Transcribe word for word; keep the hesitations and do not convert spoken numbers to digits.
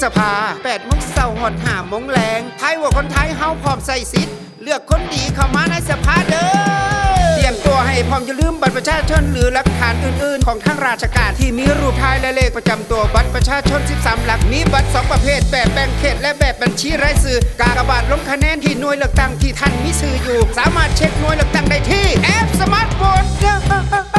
ษภาแปดโมงเช้าหอดห้าโมงแรงไทยว่าคนไทยเฮาพร้อมใส่สิทธิ์เลือกคนดีเข้ามาในสภาเด้อเตรียมตัวให้พร้อมอย่าลืมบัตรประชาชนหรือหลักฐานอื่นๆของทางราชการที่มีรูปถ่ายและเลขประจำตัวบัตรประชาชนสิบสามหลักมีบัตรสองประเภทแบบแบ่งเขตและแบบบัญชีรายชื่อกากบาทลงคะแนนที่หน่วยเลือกตั้งที่ท่านมีชื่ออยู่สามารถเช็คหน่วยเลือกตั้งได้ที่แอปสมาร์ทโฟน